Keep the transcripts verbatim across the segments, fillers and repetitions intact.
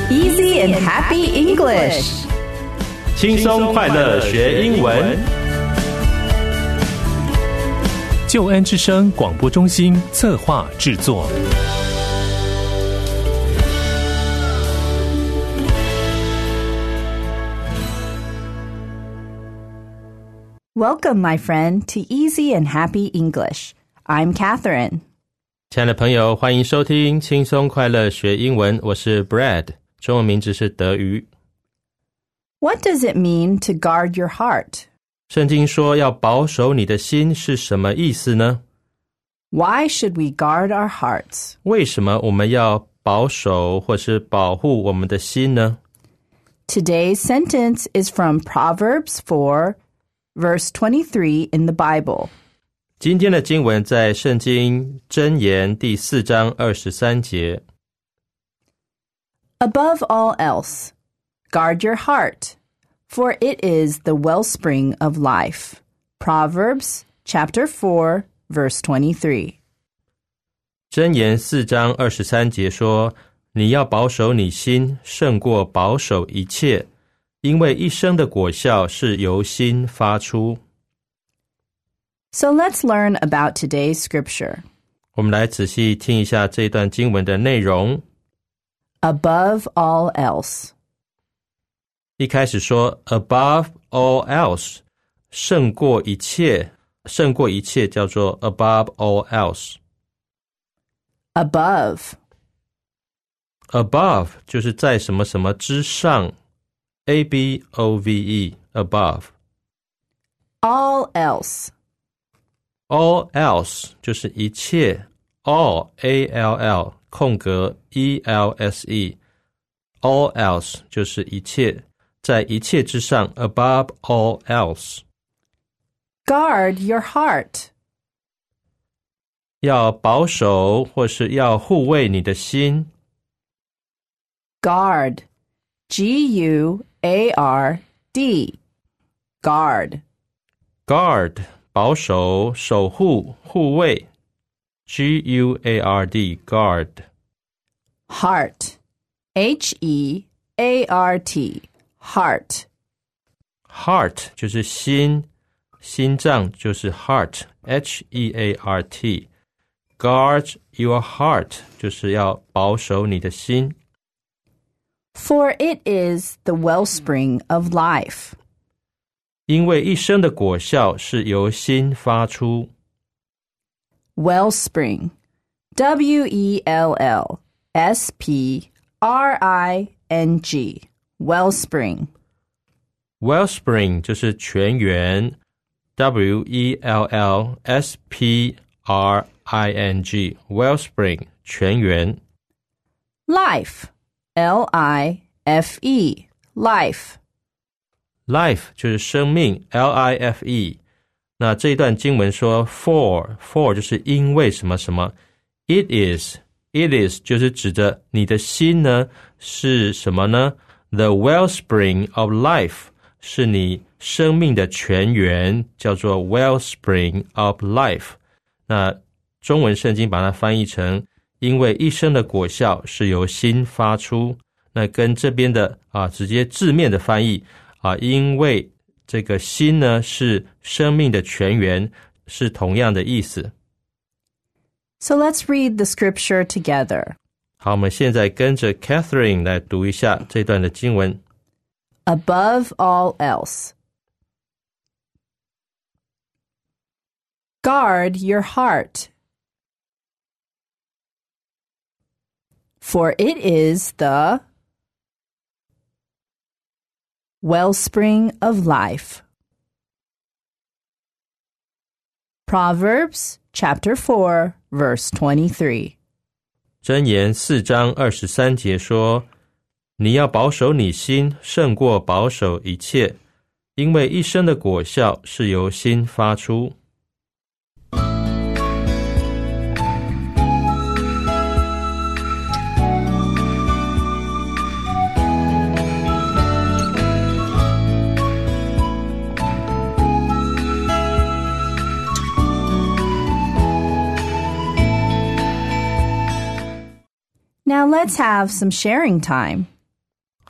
Easy and happy English. 轻松快乐学英文。 救恩之声广播中心策划制作。 Welcome, my friend, to Easy and Happy English. I'm Catherine. 亲爱的朋友，欢迎收听轻松快乐学英文，我是 Brad， 中文名字是德瑜。 What does it mean to guard your heart? 圣经说要保守你的心是什么意思呢？ Why should we guard our hearts? 为什么我们要保守或是保护我们的心呢？ Today's sentence is from Proverbs four, verse twenty-three in the Bible. 今天的经文在圣经箴言第四章二十三节。 Above all else, guard your heart, for it is the wellspring of life. Proverbs chapter four, verse twenty-three. 箴言四章二十三节说，你要保守你心，胜过保守一切，因为一生的果效是由心发出。 So let's learn about today's scripture. 我们来仔细听一下这段经文的内容。 Above all else. 一开始说 above all else， 胜过一切，胜过一切叫做 above all else。 Above. Above 就是在什么什么之s上， A B O V E above。 All else. All else 就是一切， all A L L 空格 E L S E all else 就是一切，在一切之上 above all else。 Guard your heart. 要保守或是要护卫你的心。 Guard. G U A R D. Guard. Guard 保守、守护、护卫。 G U A R D guard。 Heart. H E A R T. Heart. Heart 就是心，心脏就是 heart H E A R T。 Guard your heart 就是要保守你的心。 For it is the wellspring of life. 因为一生的果效是由心发出。 Wellspring. W E L L S P R I N G. Wellspring. Wellspring 就是泉源， W E L L S P R I N G Wellspring 泉源。 Life. L I F E. Life. Life 就是生命 L I F E。 那这一段经文说 for for 就是因为什么什么。 It is It is 就是指着你的心呢是什么呢？ The wellspring of life 是你生命的泉源，叫做 wellspring of life。 那中文圣经把它翻译成因为一生的果效是由心发出。那跟这边的啊直接字面的翻译啊，因为这个心呢是生命的泉源，是同样的意思。 So let's read the scripture together. 好，我们现在跟着 Catherine 来读一下这段的经文。 Above all else. Guard your heart, for it is the wellspring of life. Proverbs chapter four, verse twenty-three. 箴言四章二十三节说，你要保守你心，胜过保守一切，因为一生的果效是由心发出。 Now let's have some sharing time.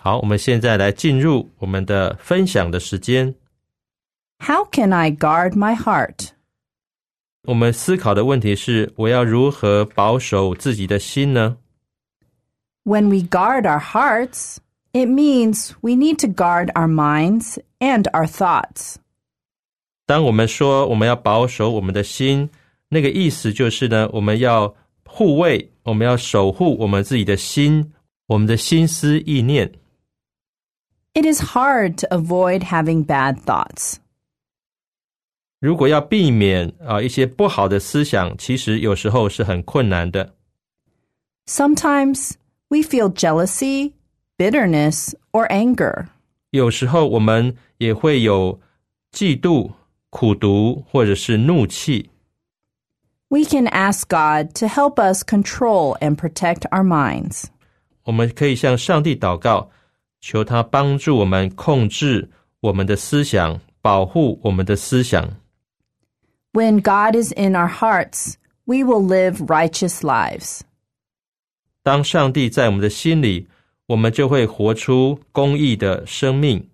好，我们现在来进入我们的分享的时间。 How can I guard my heart? 我们思考的问题是，我要如何保守自己的心呢？ When we guard our hearts, it means we need to guard our minds and our thoughts. 当我们说我们要保守我们的心，那个意思就是呢，我们要护卫，我们要守护我们自己的心，我们的心思意念。 It is hard to avoid having bad thoughts. 如果要避免啊一些不好的思想，其实有时候是很困难的。 Sometimes we feel jealousy, bitterness, or anger. 有时候我们也会有嫉妒、苦毒或者是怒气。 We can ask God to help us control and protect our minds. 我们可以向上帝祷告，求他帮助我们控制我们的思想，保护我们的思想。 When God is in our hearts, we will live righteous lives. 当上帝在我们的心里，我们就会活出公义的生命。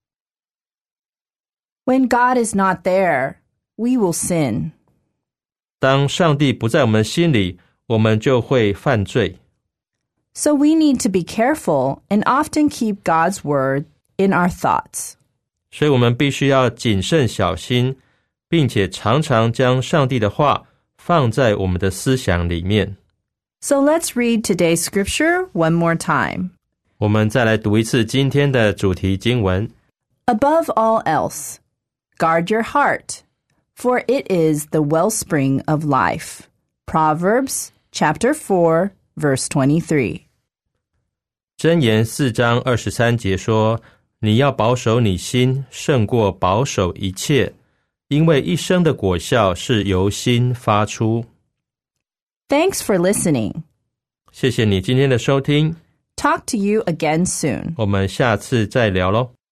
When God is not there, we will sin. 当上帝不在我们心里，我们就会犯罪。 So we need to be careful and often keep God's word in our thoughts. 所以我们必须要谨慎小心，并且常常将上帝的话放在我们的思想里面。 So let's read today's scripture one more time. 我们再来读一次今天的主题经文。 Above all else, guard your heart, for it is the wellspring of life. Proverbs chapter four, verse twenty-three. 箴言四章二十三节说，你要保守你心，胜过保守一切，因为一生的果效是由心发出。 Thanks for listening. 谢谢你今天的收听， Talk to you again soon. 我们下次再聊咯。